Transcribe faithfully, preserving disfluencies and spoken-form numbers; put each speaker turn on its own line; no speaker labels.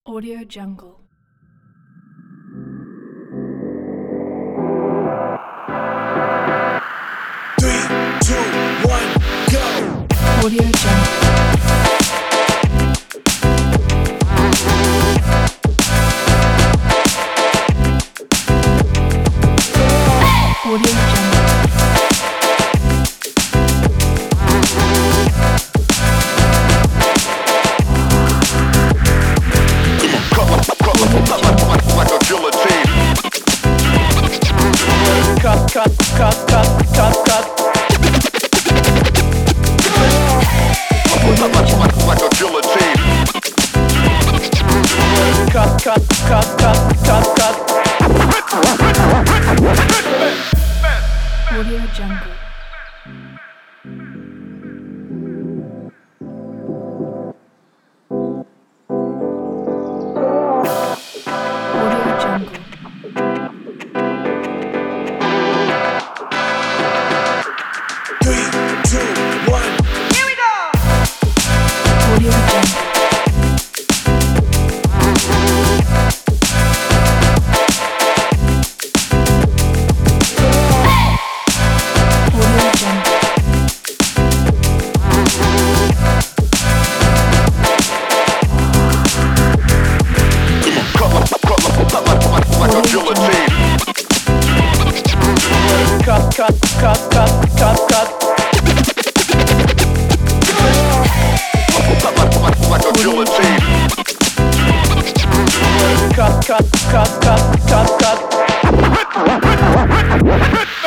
Audio Jungle.
Three, two, one, go!
Audio Jungle. Audio Jungle.
Like a guillotine. Cut, cut, cut, cut, cut, cut. Like a guillotine. Cut, cut, cut, cut, cut, cut.
Audio Jungle. Audio Jungle.
Three, two, one.
Audio Jungle. Audio Jungle.
Like a guillotine. Cut, cut, cut, cut, cut, cut. Like a guillotine. Cut, cut, cut, cut, cut, cut.